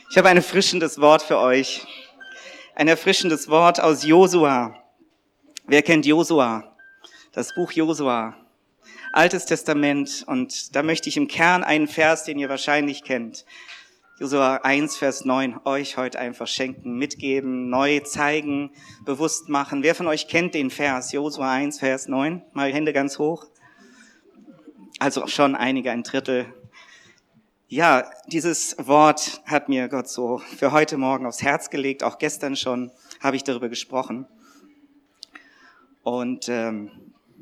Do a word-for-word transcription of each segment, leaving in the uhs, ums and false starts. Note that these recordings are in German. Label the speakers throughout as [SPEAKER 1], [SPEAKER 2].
[SPEAKER 1] Ich habe ein erfrischendes Wort für euch. Ein erfrischendes Wort aus Josua. Wer kennt Josua? Das Buch Josua. Altes Testament. Und da möchte ich im Kern einen Vers, den ihr wahrscheinlich kennt. Josua eins, Vers neun, euch heute einfach schenken, mitgeben, neu zeigen, bewusst machen. Wer von euch kennt den Vers? Josua eins, Vers neun. Mal Hände ganz hoch. Also schon einige, ein Drittel. Ja, dieses Wort hat mir Gott so für heute Morgen aufs Herz gelegt. Auch gestern schon habe ich darüber gesprochen. Und ähm,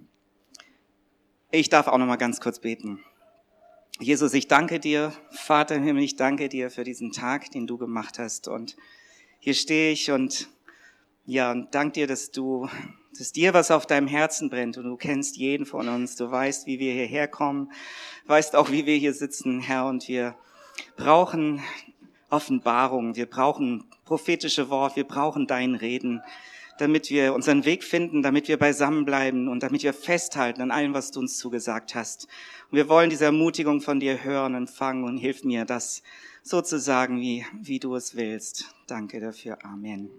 [SPEAKER 1] ich darf auch noch mal ganz kurz beten. Jesus, ich danke dir, Vater im Himmel, ich danke dir für diesen Tag, den du gemacht hast. Und hier stehe ich und ja, und danke dir, dass du, dass dir was auf deinem Herzen brennt und du kennst jeden von uns. Du weißt, wie wir hierher kommen, weißt auch, wie wir hier sitzen, Herr, und wir brauchen Offenbarung, wir brauchen prophetische Wort, wir brauchen dein Reden, damit wir unseren Weg finden, damit wir beisammen bleiben und damit wir festhalten an allem, was du uns zugesagt hast. Und wir wollen diese Ermutigung von dir hören, empfangen und hilf mir, das so zu sagen, wie, wie du es willst. Danke dafür. Amen.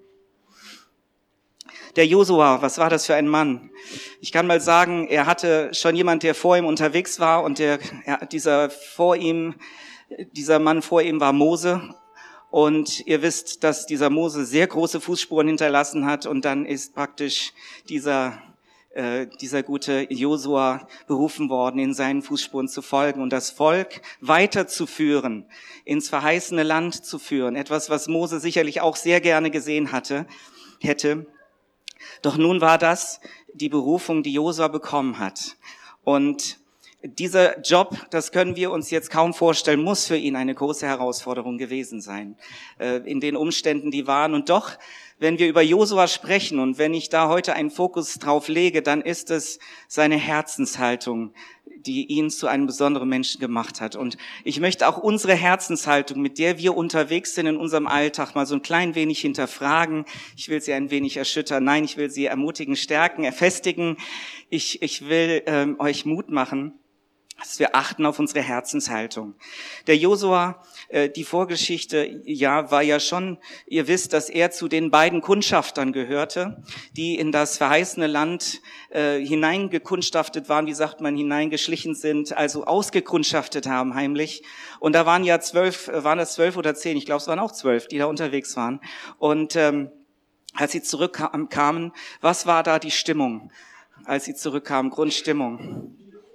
[SPEAKER 1] Der Josua, was war das für ein Mann? Ich kann mal sagen, er hatte schon jemand, der vor ihm unterwegs war und der, ja, dieser vor ihm, dieser Mann vor ihm war Mose. Und ihr wisst, dass dieser Mose sehr große Fußspuren hinterlassen hat und dann ist praktisch dieser äh, dieser gute Josua berufen worden, in seinen Fußspuren zu folgen und das Volk weiterzuführen, ins verheißene Land zu führen. Etwas, was Mose sicherlich auch sehr gerne gesehen hatte, hätte. Doch nun war das die Berufung, die Josua bekommen hat. Und dieser Job, das können wir uns jetzt kaum vorstellen, muss für ihn eine große Herausforderung gewesen sein, in den Umständen, die waren. Und doch, wenn wir über Josua sprechen und wenn ich da heute einen Fokus drauf lege, dann ist es seine Herzenshaltung, die ihn zu einem besonderen Menschen gemacht hat. Und ich möchte auch unsere Herzenshaltung, mit der wir unterwegs sind in unserem Alltag, mal so ein klein wenig hinterfragen. Ich will sie ein wenig erschüttern. Nein, ich will sie ermutigen, stärken, erfestigen. Ich, ich will ähm, euch Mut machen, dass wir achten auf unsere Herzenshaltung. Der Josua, äh, die Vorgeschichte, ja, war ja schon, ihr wisst, dass er zu den beiden Kundschaftern gehörte, die in das verheißene Land äh, hineingekundschaftet waren, wie sagt man, hineingeschlichen sind, also ausgekundschaftet haben heimlich. Und da waren ja zwölf, waren das zwölf oder zehn, ich glaube, es waren auch zwölf, die da unterwegs waren. Und ähm, als sie zurückkamen, was war da die Stimmung, als sie zurückkamen, Grundstimmung?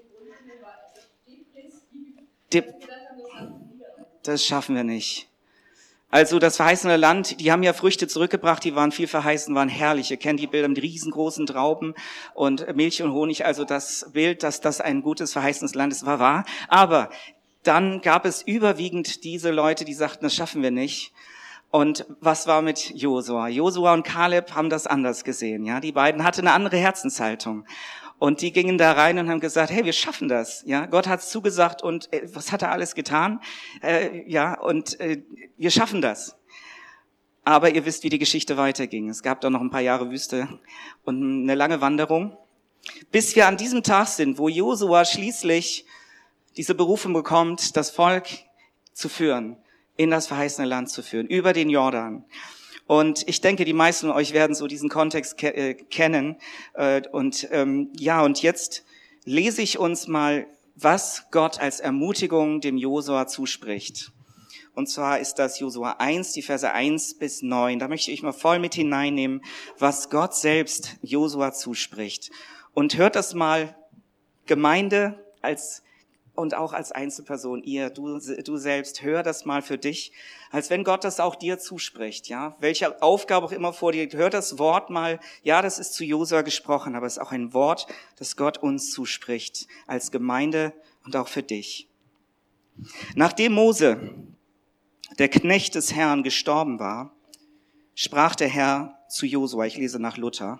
[SPEAKER 1] Das schaffen wir nicht. Also das verheißene Land, die haben ja Früchte zurückgebracht, die waren viel verheißen, waren herrlich. Ihr kennt die Bilder mit riesengroßen Trauben und Milch und Honig. Also das Bild, dass das ein gutes verheißenes Land ist, war wahr. Aber dann gab es überwiegend diese Leute, die sagten, das schaffen wir nicht. Und was war mit Josua? Josua und Kaleb haben das anders gesehen. Ja, die beiden hatten eine andere Herzenshaltung. Und die gingen da rein und haben gesagt, hey, wir schaffen das. Ja, Gott hat's zugesagt und äh, was hat er alles getan? Äh, ja, und äh, wir schaffen das. Aber ihr wisst, wie die Geschichte weiterging. Es gab da noch ein paar Jahre Wüste und eine lange Wanderung, bis wir an diesem Tag sind, wo Josua schließlich diese Berufung bekommt, das Volk zu führen, in das verheißene Land zu führen, über den Jordan. Und ich denke, die meisten von euch werden so diesen Kontext ke- äh, kennen. Äh, und ähm, ja, und jetzt lese ich uns mal, was Gott als Ermutigung dem Josua zuspricht. Und zwar ist das Josua eins, die Verse eins bis neun. Da möchte ich mal voll mit hineinnehmen, was Gott selbst Josua zuspricht. Und hört das mal, Gemeinde als und auch als Einzelperson, ihr, du, du selbst, hör das mal für dich, als wenn Gott das auch dir zuspricht, ja. Welche Aufgabe auch immer vor dir liegt, hör das Wort mal, ja, das ist zu Josua gesprochen, aber es ist auch ein Wort, das Gott uns zuspricht, als Gemeinde und auch für dich. Nachdem Mose, der Knecht des Herrn, gestorben war, sprach der Herr zu Josua, ich lese nach Luther,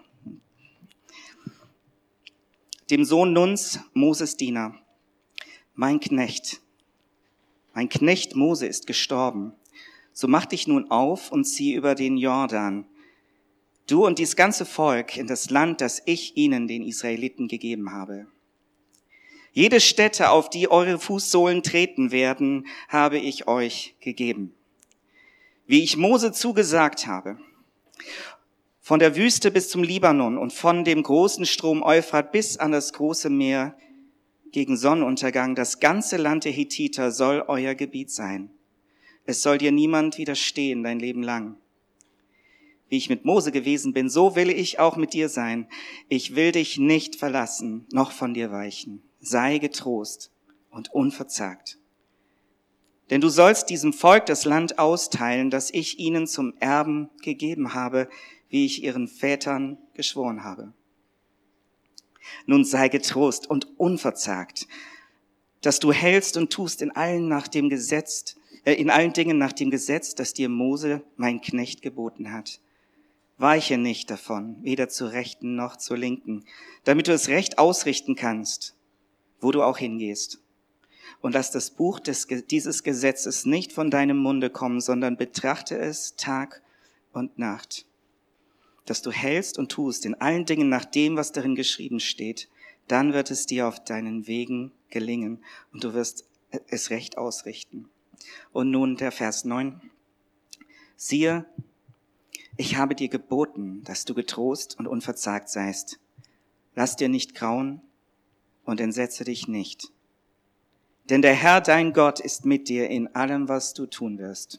[SPEAKER 1] dem Sohn Nuns, Moses Diener: Mein Knecht, mein Knecht Mose ist gestorben. So mach dich nun auf und zieh über den Jordan, du und dies ganze Volk, in das Land, das ich ihnen, den Israeliten, gegeben habe. Jede Stätte, auf die eure Fußsohlen treten werden, habe ich euch gegeben. wie ich Mose zugesagt habe. Von der Wüste bis zum Libanon und von dem großen Strom Euphrat bis an das große Meer gegen Sonnenuntergang, das ganze Land der Hethiter soll euer Gebiet sein. Es soll dir niemand widerstehen dein Leben lang. Wie ich mit Mose gewesen bin, so will ich auch mit dir sein. Ich will dich nicht verlassen, noch von dir weichen. Sei getrost und unverzagt. Denn du sollst diesem Volk das Land austeilen, das ich ihnen zum Erben gegeben habe, wie ich ihren Vätern geschworen habe. Nun sei getrost und unverzagt, dass du hältst und tust in allen nach dem Gesetz, äh, in allen Dingen nach dem Gesetz, das dir Mose, mein Knecht, geboten hat. Weiche nicht davon, weder zur Rechten noch zur Linken, damit du es recht ausrichten kannst, wo du auch hingehst. Und lass das Buch des, dieses Gesetzes nicht von deinem Munde kommen, sondern betrachte es Tag und Nacht, dass du hältst und tust in allen Dingen nach dem, was darin geschrieben steht. Dann wird es dir auf deinen Wegen gelingen und du wirst es recht ausrichten. Und nun der Vers neun. Siehe, ich habe dir geboten, dass du getrost und unverzagt seist. Lass dir nicht grauen und entsetze dich nicht. Denn der Herr, dein Gott, ist mit dir in allem, was du tun wirst.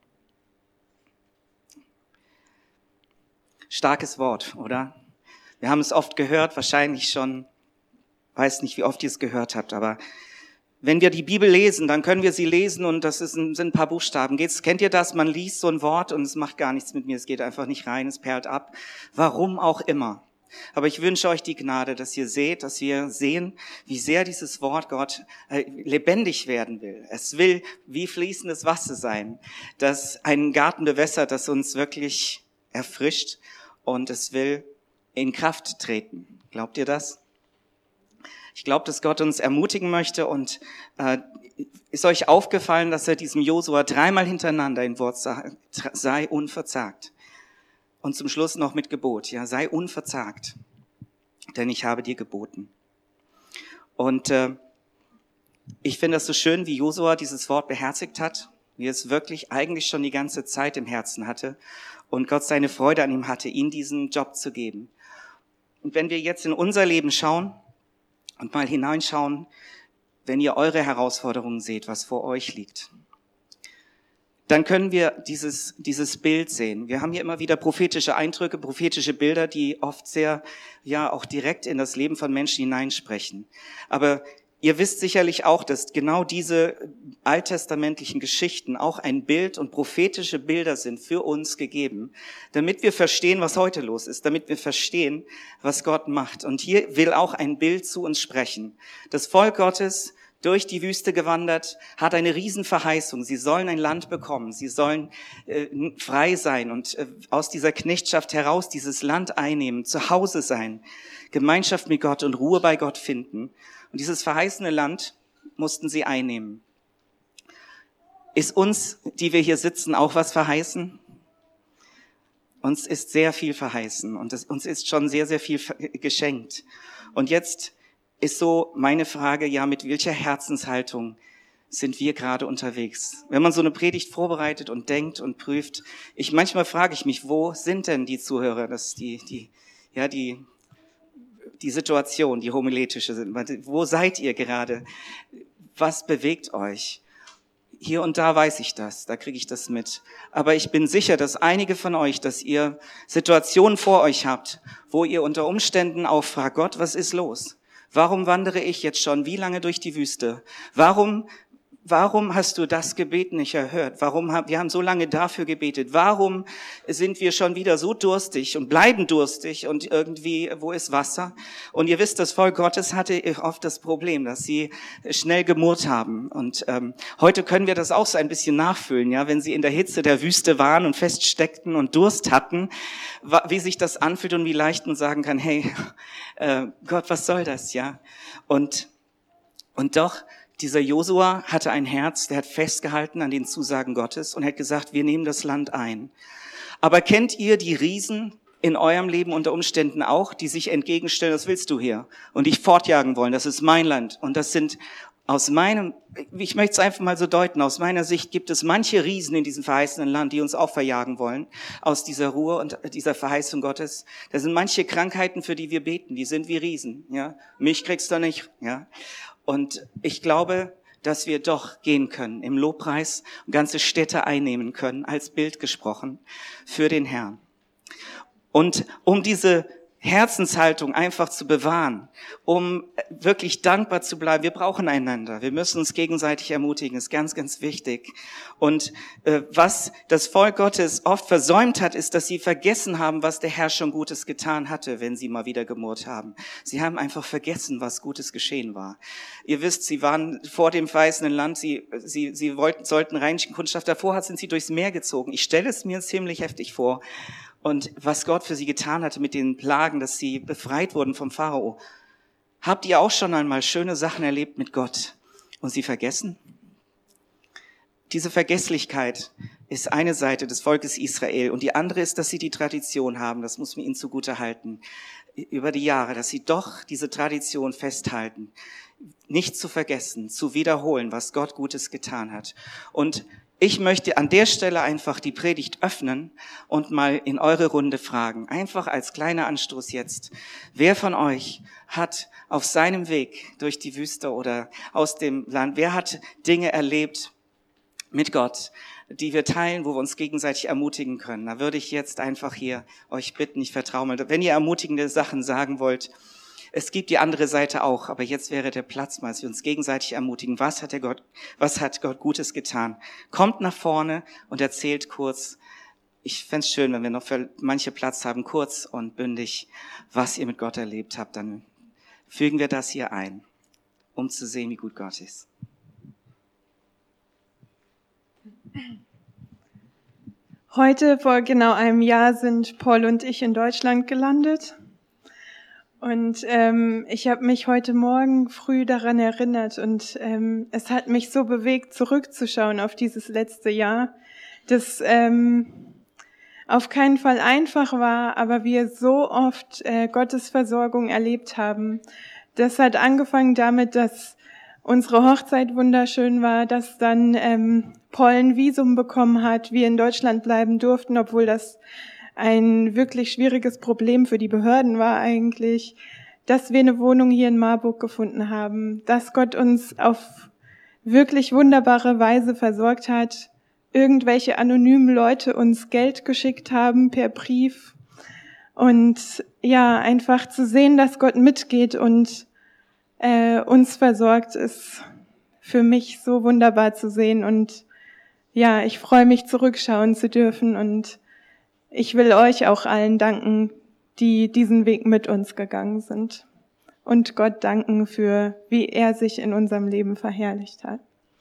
[SPEAKER 1] Starkes Wort, oder? Wir haben es oft gehört, wahrscheinlich schon, weiß nicht, wie oft ihr es gehört habt, aber wenn wir die Bibel lesen, dann können wir sie lesen und das ist ein, sind ein paar Buchstaben. Geht's, kennt ihr das? Man liest so ein Wort und es macht gar nichts mit mir, es geht einfach nicht rein, es perlt ab. Warum auch immer. Aber ich wünsche euch die Gnade, dass ihr seht, dass wir sehen, wie sehr dieses Wort Gott äh, lebendig werden will. Es will wie fließendes Wasser sein, das einen Garten bewässert, das uns wirklich erfrischt und es will in Kraft treten. Glaubt ihr das? Ich glaube, dass Gott uns ermutigen möchte und äh, ist euch aufgefallen, dass er diesem Josua dreimal hintereinander ein Wort sagt, sei unverzagt. Und zum Schluss noch mit Gebot, ja, sei unverzagt, denn ich habe dir geboten. Und äh, ich finde das so schön, wie Josua dieses Wort beherzigt hat, wie er es wirklich eigentlich schon die ganze Zeit im Herzen hatte und Gott seine Freude an ihm hatte, ihm diesen Job zu geben. Und wenn wir jetzt in unser Leben schauen und mal hineinschauen, wenn ihr eure Herausforderungen seht, was vor euch liegt, dann können wir dieses, dieses Bild sehen. Wir haben hier immer wieder prophetische Eindrücke, prophetische Bilder, die oft sehr, ja, auch direkt in das Leben von Menschen hineinsprechen. Aber ihr wisst sicherlich auch, dass genau diese alttestamentlichen Geschichten auch ein Bild und prophetische Bilder sind für uns gegeben, damit wir verstehen, was heute los ist, damit wir verstehen, was Gott macht. Und hier will auch ein Bild zu uns sprechen. Das Volk Gottes, durch die Wüste gewandert, hat eine Riesenverheißung. Sie sollen ein Land bekommen. Sie sollen äh, frei sein und äh, aus dieser Knechtschaft heraus dieses Land einnehmen, zu Hause sein, Gemeinschaft mit Gott und Ruhe bei Gott finden. Und dieses verheißene Land mussten sie einnehmen. Ist uns, die wir hier sitzen, auch was verheißen? Uns ist sehr viel verheißen und es, uns ist schon sehr, sehr viel geschenkt. Und jetzt ist so meine Frage, ja, mit welcher Herzenshaltung sind wir gerade unterwegs? Wenn man so eine Predigt vorbereitet und denkt und prüft, ich manchmal frage ich mich, wo sind denn die Zuhörer, das die die ja die die Situation, die homiletische sind. Wo seid ihr gerade? Was bewegt euch? Hier und da weiß ich das, da kriege ich das mit. Aber ich bin sicher, dass einige von euch, dass ihr Situationen vor euch habt, wo ihr unter Umständen auch fragt, Gott, was ist los? Warum wandere ich jetzt schon wie lange durch die Wüste? Warum, warum hast du das Gebet nicht erhört? Warum haben, wir haben so lange dafür gebetet. Warum sind wir schon wieder so durstig und bleiben durstig und irgendwie, wo ist Wasser? Und ihr wisst, das Volk Gottes hatte oft das Problem, dass sie schnell gemurrt haben. Und ähm, heute können wir das auch so ein bisschen nachfühlen, ja, wenn sie in der Hitze der Wüste waren und feststeckten und Durst hatten, wie sich das anfühlt und wie leicht man sagen kann, hey, äh, Gott, was soll das, ja? Und und doch dieser Josua hatte ein Herz, der hat festgehalten an den Zusagen Gottes und hat gesagt, wir nehmen das Land ein. Aber kennt ihr die Riesen in eurem Leben unter Umständen auch, die sich entgegenstellen, was willst du hier? Und dich fortjagen wollen, das ist mein Land. Und das sind Aus meinem, ich möchte es einfach mal so deuten, aus meiner Sicht gibt es manche Riesen in diesem verheißenen Land, die uns auch verjagen wollen, aus dieser Ruhe und dieser Verheißung Gottes. Da sind manche Krankheiten, für die wir beten, die sind wie Riesen, ja. Mich kriegst du nicht, ja. Und ich glaube, dass wir doch gehen können im Lobpreis und ganze Städte einnehmen können, als Bild gesprochen, für den Herrn. Und um diese Herzenshaltung einfach zu bewahren, um wirklich dankbar zu bleiben. Wir brauchen einander. Wir müssen uns gegenseitig ermutigen. Das ist ganz, ganz wichtig. Und äh, was das Volk Gottes oft versäumt hat, ist, dass sie vergessen haben, was der Herr schon Gutes getan hatte, wenn sie mal wieder gemurrt haben. Sie haben einfach vergessen, was Gutes geschehen war. Ihr wisst, sie waren vor dem verheißenen Land, sie, sie, sie wollten, sollten reinischen Kundschaft. Davor sind sie durchs Meer gezogen. Ich stelle es mir ziemlich heftig vor. Und was Gott für sie getan hatte mit den Plagen, dass sie befreit wurden vom Pharao. Habt ihr auch schon einmal schöne Sachen erlebt mit Gott und sie vergessen? Diese Vergesslichkeit ist eine Seite des Volkes Israel und die andere ist, dass sie die Tradition haben, das muss man ihnen zugute halten, über die Jahre, dass sie doch diese Tradition festhalten, nicht zu vergessen, zu wiederholen, was Gott Gutes getan hat. Und ich möchte an der Stelle einfach die Predigt öffnen und mal in eure Runde fragen, einfach als kleiner Anstoß jetzt. Wer von euch hat auf seinem Weg durch die Wüste oder aus dem Land, wer hat Dinge erlebt mit Gott, die wir teilen, wo wir uns gegenseitig ermutigen können? Da würde ich jetzt einfach hier euch bitten, ich vertraue mal, wenn ihr ermutigende Sachen sagen wollt, es gibt die andere Seite auch, aber jetzt wäre der Platz mal, dass wir uns gegenseitig ermutigen. Was hat der Gott, was hat Gott Gutes getan? Kommt nach vorne und erzählt kurz. Ich fände es schön, wenn wir noch für manche Platz haben, kurz und bündig, was ihr mit Gott erlebt habt. Dann fügen wir das hier ein, um zu sehen, wie gut Gott ist.
[SPEAKER 2] Heute vor genau einem Jahr sind Paul und ich in Deutschland gelandet. Und ähm, ich habe mich heute Morgen früh daran erinnert und ähm, es hat mich so bewegt, zurückzuschauen auf dieses letzte Jahr, das ähm, auf keinen Fall einfach war, aber wir so oft äh, Gottes Versorgung erlebt haben. Das hat angefangen damit, dass unsere Hochzeit wunderschön war, dass dann ähm, Paul ein Visum bekommen hat, wir in Deutschland bleiben durften, obwohl das ein wirklich schwieriges Problem für die Behörden war eigentlich, dass wir eine Wohnung hier in Marburg gefunden haben, dass Gott uns auf wirklich wunderbare Weise versorgt hat, irgendwelche anonymen Leute uns Geld geschickt haben per Brief und ja, einfach zu sehen, dass Gott mitgeht und äh, uns versorgt, ist für mich so wunderbar zu sehen und ja, ich freue mich, zurückschauen zu dürfen und ich will euch auch allen danken, die diesen Weg mit uns gegangen sind. Und Gott danken für, wie er sich in unserem Leben verherrlicht hat.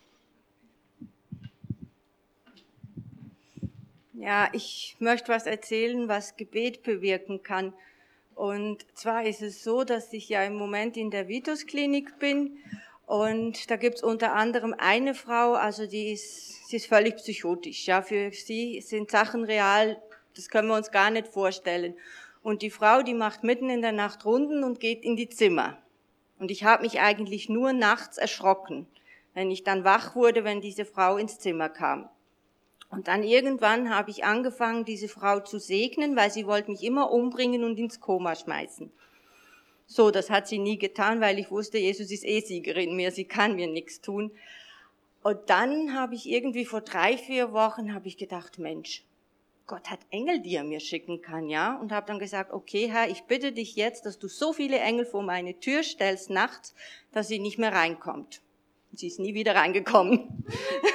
[SPEAKER 3] Ja, ich möchte was erzählen, was Gebet bewirken kann. Und zwar ist es so, dass ich ja im Moment in der Vitus-Klinik bin. Und da gibt's unter anderem eine Frau, also die ist, sie ist völlig psychotisch. Ja, für sie sind Sachen real, das können wir uns gar nicht vorstellen. Und die Frau, die macht mitten in der Nacht Runden und geht in die Zimmer. Und ich habe mich eigentlich nur nachts erschrocken, wenn ich dann wach wurde, wenn diese Frau ins Zimmer kam. Und dann irgendwann habe ich angefangen, diese Frau zu segnen, weil sie wollte mich immer umbringen und ins Koma schmeißen. So, das hat sie nie getan, weil ich wusste, Jesus ist eh Sieger in mir, sie kann mir nichts tun. Und dann habe ich irgendwie vor drei, vier Wochen habe ich gedacht, Mensch, Gott hat Engel, die er mir schicken kann, ja, und habe dann gesagt, okay, Herr, ich bitte dich jetzt, dass du so viele Engel vor meine Tür stellst nachts, dass sie nicht mehr reinkommt. Und sie ist nie wieder reingekommen.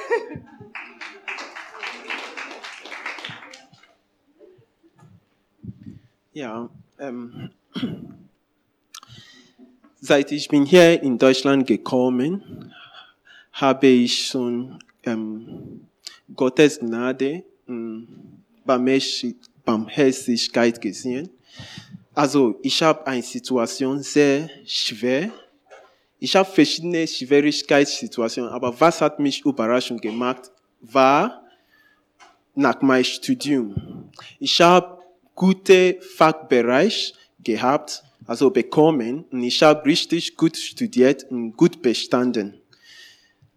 [SPEAKER 4] Ja, ähm, seit ich bin hier in Deutschland gekommen, habe ich schon ähm, Gottes Gnade ähm, Barmherzigkeit gesehen. Also ich habe eine Situation sehr schwer. Ich habe verschiedene Schwierigkeitssituationen, aber was hat mich überraschend gemacht, war nach meinem Studium. Ich habe gute Fachbereich gehabt, also bekommen, und ich habe richtig gut studiert und gut bestanden.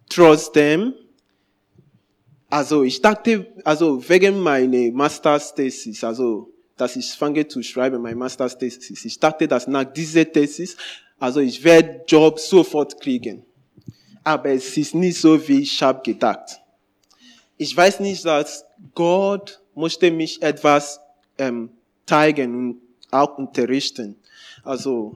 [SPEAKER 4] trotzdem, also ich dachte, also wegen meiner Master's-Thesis, also dass ich fange zu schreiben, meine Master's-Thesis, ich dachte, dass nach dieser Thesis, also ich werde Job sofort kriegen. Aber es ist nicht so, wie ich habe gedacht. Ich weiß nicht, dass Gott möchte mich etwas ähm, zeigen und auch unterrichten. Also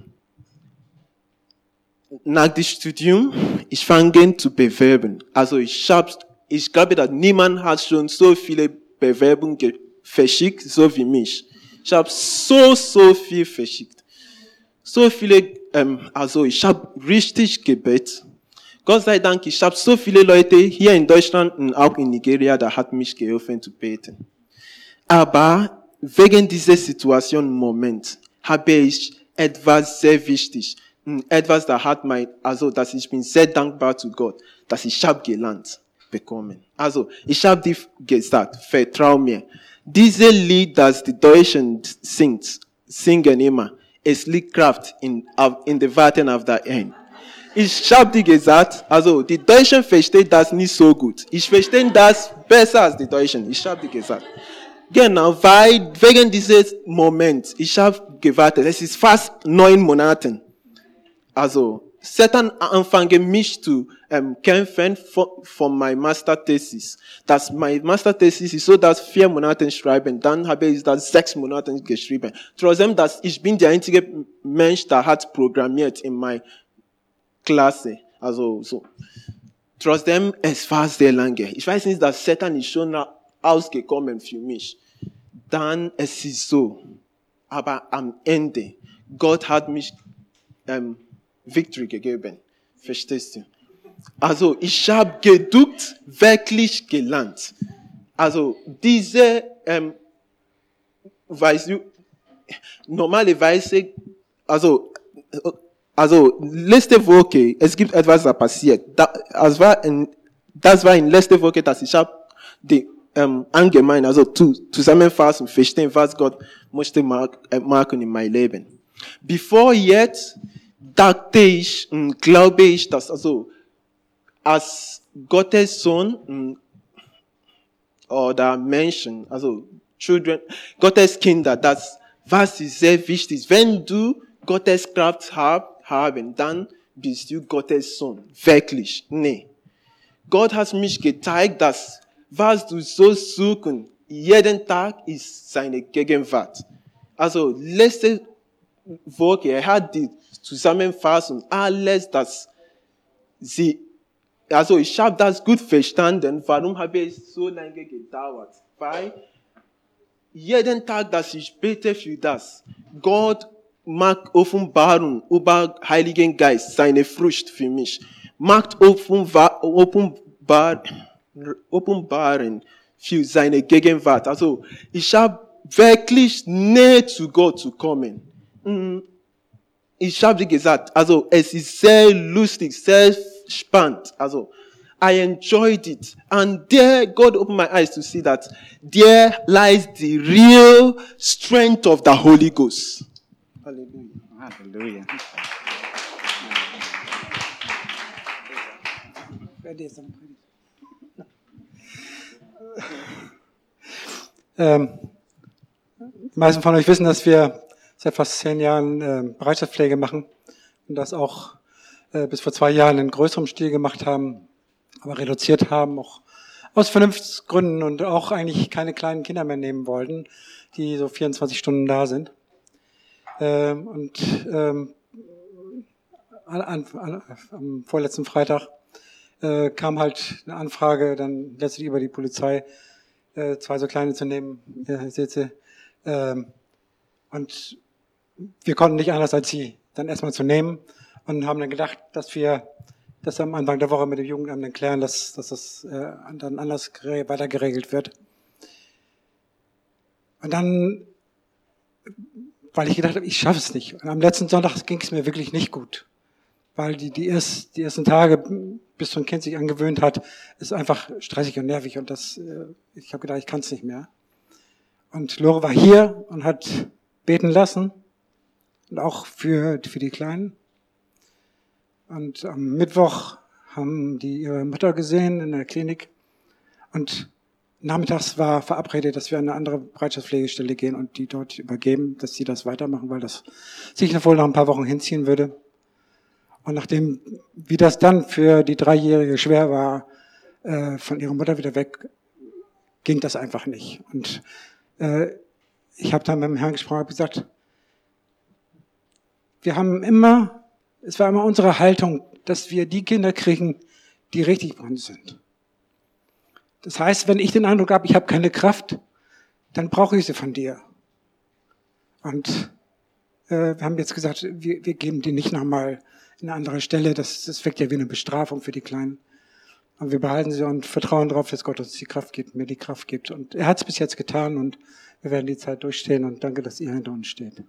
[SPEAKER 4] nach dem Studium, ich fange zu bewerben. Also ich habe, ich glaube, dass niemand hat schon so viele Bewerbungen ge- verschickt, so wie mich. Ich habe so, so viel verschickt. So viele, ähm, also ich habe richtig gebetet. Gott sei Dank, ich habe so viele Leute hier in Deutschland und auch in Nigeria, da hat mich geholfen zu beten. Aber wegen dieser Situation im Moment habe ich etwas sehr wichtig, etwas, da hat mein, also, dass ich bin sehr dankbar zu Gott, dass ich habe gelernt bekommen. Also, ich habe dir gesagt, vertrau mir. Dieses Lied, das die Deutschen singt, singen immer, es liegt Kraft in, in der Warten auf der End. Ich habe dir gesagt, also die Deutschen verstehen das nicht so gut. Ich verstehe das besser als die Deutschen. Ich habe dir gesagt. Genau, weil wegen dieses Moments, ich habe gewartet. Es ist fast neun Monate. Also Satan anfange mich zu ähm, kämpfen von, von meiner Masterthesis. Das mein Masterthesis ist so, dass vier Monate schreiben, dann habe ich das sechs Monate geschrieben. Trotzdem, dass ich bin der einzige Mensch, der hat programmiert in meiner Klasse. Also so. Trotzdem, es war sehr lange. Ich weiß nicht, dass Satan ist schon ausgekommen für mich. Dann es ist so. Aber am Ende, Gott hat mich ähm, Victory gegeben. Verstehst du? Also ich habe Geduld wirklich gelernt. Also diese, ähm, weißt du, normalerweise, also also letzte Woche, es gibt etwas, das passiert. Da, das, war in, das war in letzter Woche, dass ich habe die ähm, allgemein, also zu, zusammenfassen, verstehen, was Gott möchte machen in meinem Leben. Bevor jetzt dachte ich und glaube ich, dass also als Gottes Sohn oder Menschen, also Children, Gottes Kinder, das was ist sehr wichtig. Wenn du Gottes Kraft hab, haben, dann bist du Gottes Sohn. Wirklich. Nee. Gott hat mich gezeigt, dass was du so suchen, jeden Tag ist seine Gegenwart. Also letzte Woche, er hat die Zusammenfassung, alles, das sie, also ich habe das gut verstanden, warum habe es so lange gedauert? Weil jeden Tag, dass ich bete für das, Gott macht Offenbarung über Heiligen Geist, seine Frucht für mich. Macht Offenbar, Offenbar, Offenbaren für seine Gegenwart. Also, ich habe wirklich näher zu Gott zu kommen. Ich habe dir gesagt, also, es ist sehr lustig, sehr spannend. Also, I enjoyed it. And there, God opened my eyes to see that there lies the real strength of the Holy Ghost. Halleluja.
[SPEAKER 1] Halleluja.
[SPEAKER 5] Ähm, die meisten von euch wissen, dass wir seit fast zehn Jahren äh, Bereitschaftspflege machen und das auch äh, bis vor zwei Jahren in größerem Stil gemacht haben, aber reduziert haben, auch aus Vernunftsgründen und auch eigentlich keine kleinen Kinder mehr nehmen wollten, die so vierundzwanzig Stunden da sind. Ähm, und ähm, an, an, am vorletzten Freitag äh, kam halt eine Anfrage, dann letztlich über die Polizei, äh, zwei so kleine zu nehmen, äh, Sitze. Ähm, und wir konnten nicht anders, als sie dann erstmal zu nehmen und haben dann gedacht, dass wir das am Anfang der Woche mit dem Jugendamt dann klären, dass, dass das äh, dann anders weiter geregelt wird. Und dann, weil ich gedacht habe, ich schaffe es nicht. Und am letzten Sonntag ging es mir wirklich nicht gut. Weil die, die, erst, die ersten Tage, bis so ein Kind sich angewöhnt hat, ist einfach stressig und nervig. Und das, ich habe gedacht, ich kann es nicht mehr. Und Lore war hier und hat beten lassen. Und auch für, für die Kleinen. Und am Mittwoch haben die ihre Mutter gesehen in der Klinik und nachmittags war verabredet, dass wir an eine andere Bereitschaftspflegestelle gehen und die dort übergeben, dass sie das weitermachen, weil das sich wohl noch ein paar Wochen hinziehen würde. Und nachdem, wie das dann für die Dreijährige schwer war, äh, von ihrer Mutter wieder weg, ging das einfach nicht. Und äh, ich habe dann mit dem Herrn gesprochen und gesagt, wir haben immer, es war immer unsere Haltung, dass wir die Kinder kriegen, die richtig bei uns sind. Das heißt, wenn ich den Eindruck habe, ich habe keine Kraft, dann brauche ich sie von dir. Und äh, wir haben jetzt gesagt, wir, wir geben die nicht nochmal in eine andere Stelle. Das, das wirkt ja wie eine Bestrafung für die Kleinen. Und wir behalten sie und vertrauen darauf, dass Gott uns die Kraft gibt, mir die Kraft gibt. Und er hat es bis jetzt getan und wir werden die Zeit durchstehen. Und danke, dass ihr hinter uns steht.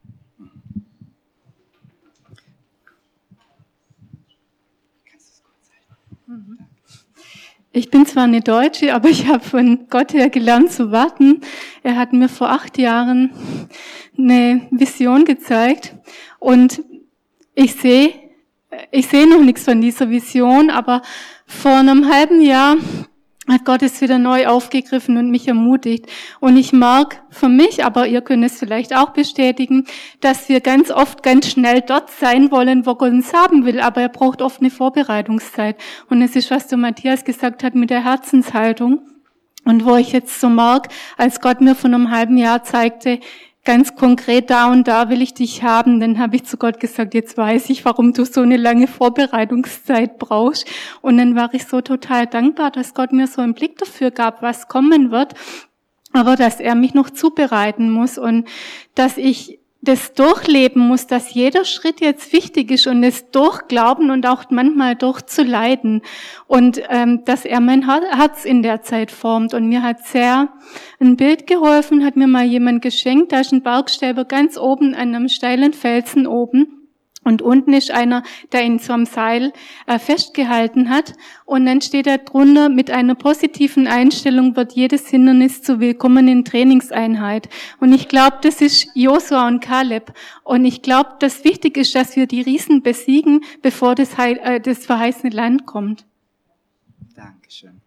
[SPEAKER 6] Ich bin zwar eine Deutsche, aber ich habe von Gott her gelernt zu warten. Er hat mir vor acht Jahren eine Vision gezeigt und ich sehe, ich sehe noch nichts von dieser Vision, aber vor einem halben Jahr hat Gott es wieder neu aufgegriffen und mich ermutigt. Und ich merke für mich, aber ihr könnt es vielleicht auch bestätigen, dass wir ganz oft ganz schnell dort sein wollen, wo Gott uns haben will. Aber er braucht oft eine Vorbereitungszeit. Und es ist, was der Matthias gesagt hat mit der Herzenshaltung. Und wo ich jetzt so merke, als Gott mir vor einem halben Jahr zeigte, ganz konkret, da und da will ich dich haben, dann habe ich zu Gott gesagt, jetzt weiß ich, warum du so eine lange Vorbereitungszeit brauchst. Und dann war ich so total dankbar, dass Gott mir so einen Blick dafür gab, was kommen wird, aber dass er mich noch zubereiten muss und dass ich das durchleben muss, dass jeder Schritt jetzt wichtig ist und es durchglauben und auch manchmal durchzuleiden und ähm, dass er mein Herz in der Zeit formt. Und mir hat sehr ein Bild geholfen, hat mir mal jemand geschenkt, da ist ein Bergsteiger ganz oben an einem steilen Felsen oben. Und unten ist einer, der ihn so am Seil äh, festgehalten hat. Und dann steht da drunter, mit einer positiven Einstellung wird jedes Hindernis zur willkommenen Trainingseinheit. Und ich glaube, das ist Josua und Kaleb. Und ich glaube, dass wichtig ist, dass wir die Riesen besiegen, bevor das, Heil, äh, das verheißene Land kommt.
[SPEAKER 1] Dankeschön.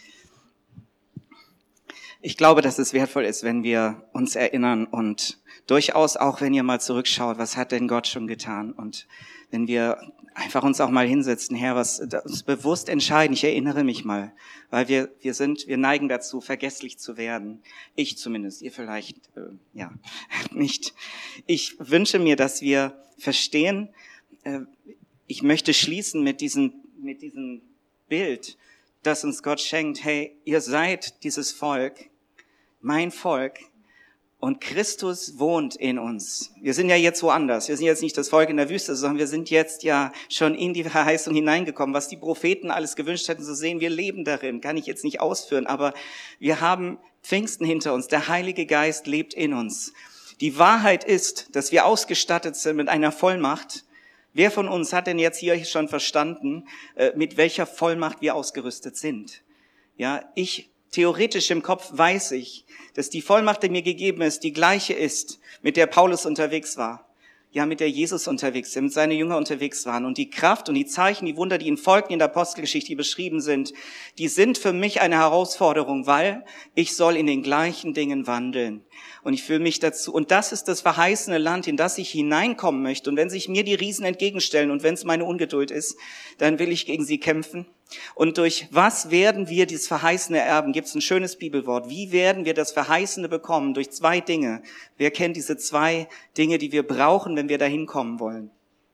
[SPEAKER 1] Ich glaube, dass es wertvoll ist, wenn wir uns erinnern und durchaus auch, wenn ihr mal zurückschaut, was hat denn Gott schon getan? Und wenn wir einfach uns auch mal hinsetzen, Herr, was uns bewusst entscheiden, ich erinnere mich mal, weil wir wir sind, wir neigen dazu, vergesslich zu werden. Ich zumindest, ihr vielleicht äh, ja nicht. Ich wünsche mir, dass wir verstehen. Äh, ich möchte schließen mit diesem mit diesem Bild, das uns Gott schenkt. Hey, ihr seid dieses Volk, mein Volk. Und Christus wohnt in uns. Wir sind ja jetzt woanders. Wir sind jetzt nicht das Volk in der Wüste, sondern wir sind jetzt ja schon in die Verheißung hineingekommen. Was die Propheten alles gewünscht hätten zu sehen, wir leben darin. Kann ich jetzt nicht ausführen, aber wir haben Pfingsten hinter uns. Der Heilige Geist lebt in uns. Die Wahrheit ist, dass wir ausgestattet sind mit einer Vollmacht. Wer von uns hat denn jetzt hier schon verstanden, mit welcher Vollmacht wir ausgerüstet sind? Ja, ich theoretisch im Kopf weiß ich, dass die Vollmacht, die mir gegeben ist, die gleiche ist, mit der Paulus unterwegs war. Ja, mit der Jesus unterwegs ist, mit seinen Jüngern unterwegs waren. Und die Kraft und die Zeichen, die Wunder, die ihnen folgten in der Apostelgeschichte, die beschrieben sind, die sind für mich eine Herausforderung, weil ich soll in den gleichen Dingen wandeln. Und ich fühle mich dazu. Und das ist das verheißene Land, in das ich hineinkommen möchte. Und wenn sich mir die Riesen entgegenstellen und wenn es meine Ungeduld ist, dann will ich gegen sie kämpfen. Und durch was werden wir dieses Verheißene erben? Gibt es ein schönes Bibelwort. Wie werden wir das Verheißene bekommen? Durch zwei Dinge. Wer kennt diese zwei Dinge, die wir brauchen, wenn wir dahin kommen wollen?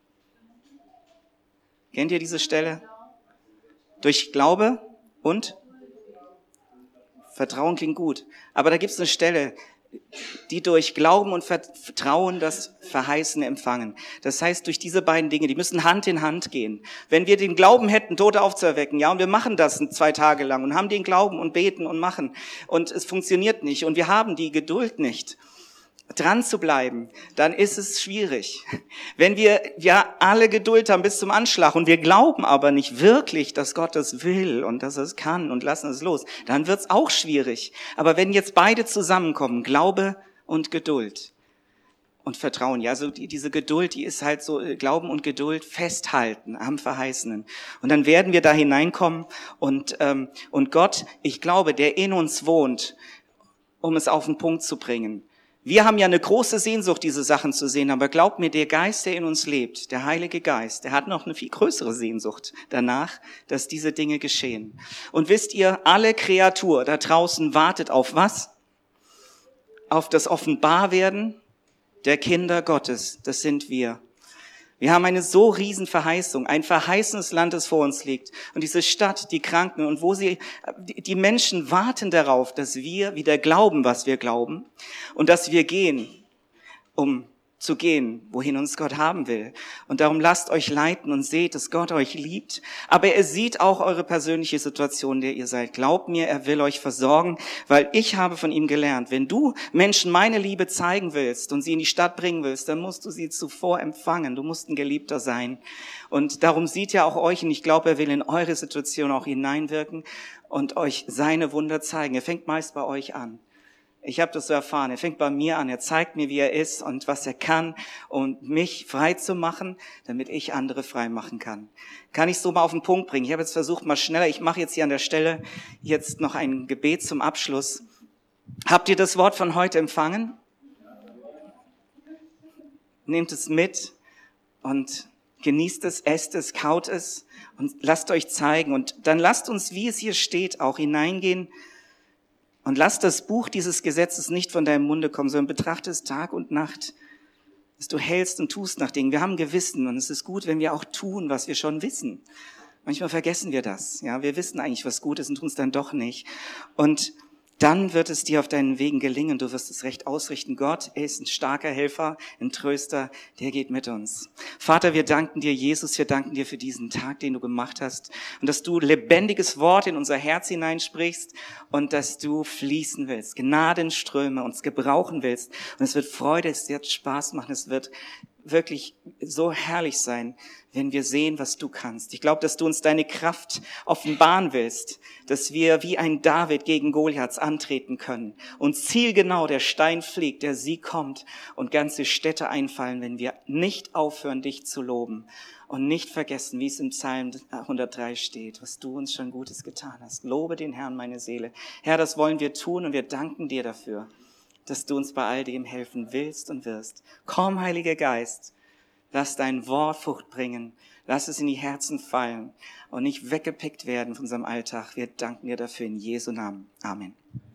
[SPEAKER 1] Kennt ihr diese Stelle? Durch Glaube und Vertrauen klingt gut. Aber da gibt es eine Stelle, die durch Glauben und Vertrauen das Verheißene empfangen. Das heißt, durch diese beiden Dinge, die müssen Hand in Hand gehen. Wenn wir den Glauben hätten, Tote aufzuerwecken, ja, und wir machen das zwei Tage lang und haben den Glauben und beten und machen und es funktioniert nicht und wir haben die Geduld nicht, dran zu bleiben, dann ist es schwierig. Wenn wir ja alle Geduld haben bis zum Anschlag und wir glauben aber nicht wirklich, dass Gott es will und dass er es kann und lassen es los, dann wird es auch schwierig. Aber wenn jetzt beide zusammenkommen, Glaube und Geduld, und Vertrauen. Ja, also die, diese Geduld, die ist halt so, Glauben und Geduld festhalten am Verheißenen. Und dann werden wir da hineinkommen und, ähm, und Gott, ich glaube, der in uns wohnt, um es auf den Punkt zu bringen. Wir haben ja eine große Sehnsucht, diese Sachen zu sehen, aber glaubt mir, der Geist, der in uns lebt, der Heilige Geist, der hat noch eine viel größere Sehnsucht danach, dass diese Dinge geschehen. Und wisst ihr, alle Kreatur da draußen wartet auf was? Auf das Offenbarwerden der Kinder Gottes, das sind wir. Wir haben eine so riesen Verheißung, ein verheißenes Land, das vor uns liegt. Und diese Stadt, die Kranken und wo sie, die Menschen warten darauf, dass wir wieder glauben, was wir glauben und dass wir gehen, um zu gehen, wohin uns Gott haben will. Und darum lasst euch leiten und seht, dass Gott euch liebt. Aber er sieht auch eure persönliche Situation, in der ihr seid. Glaubt mir, er will euch versorgen, weil ich habe von ihm gelernt, wenn du Menschen meine Liebe zeigen willst und sie in die Stadt bringen willst, dann musst du sie zuvor empfangen. Du musst ein Geliebter sein. Und darum sieht er auch euch, und ich glaube, er will in eure Situation auch hineinwirken und euch seine Wunder zeigen. Er fängt meist bei euch an. Ich habe das so erfahren. Er fängt bei mir an. Er zeigt mir, wie er ist und was er kann, um mich frei zu machen, damit ich andere frei machen kann. Kann ich so mal auf den Punkt bringen. Ich habe jetzt versucht, mal schneller. Ich mache jetzt hier an der Stelle jetzt noch ein Gebet zum Abschluss. Habt ihr das Wort von heute empfangen? Nehmt es mit und genießt es, esst es, kaut es und lasst euch zeigen. Und dann lasst uns, wie es hier steht, auch hineingehen. Und lass das Buch dieses Gesetzes nicht von deinem Munde kommen, sondern betrachte es Tag und Nacht, dass du hältst und tust nach Dingen. Wir haben Gewissen und es ist gut, wenn wir auch tun, was wir schon wissen. Manchmal vergessen wir das. Ja, wir wissen eigentlich, was gut ist und tun es dann doch nicht. Und dann wird es dir auf deinen Wegen gelingen. Du wirst es recht ausrichten. Gott, er ist ein starker Helfer, ein Tröster, der geht mit uns. Vater, wir danken dir, Jesus, wir danken dir für diesen Tag, den du gemacht hast und dass du lebendiges Wort in unser Herz hineinsprichst und dass du fließen willst, Gnadenströme uns gebrauchen willst. Und es wird Freude, es wird Spaß machen, es wird wirklich so herrlich sein, wenn wir sehen, was du kannst. Ich glaube, dass du uns deine Kraft offenbaren willst, dass wir wie ein David gegen Goliath antreten können und zielgenau der Stein fliegt, der Sieg kommt und ganze Städte einfallen, wenn wir nicht aufhören, dich zu loben und nicht vergessen, wie es im Psalm hundertdrei steht, was du uns schon Gutes getan hast. Lobe den Herrn, meine Seele. Herr, das wollen wir tun und wir danken dir dafür, dass du uns bei all dem helfen willst und wirst. Komm, Heiliger Geist, lass dein Wort Frucht bringen, lass es in die Herzen fallen und nicht weggepickt werden von unserem Alltag. Wir danken dir dafür in Jesu Namen. Amen.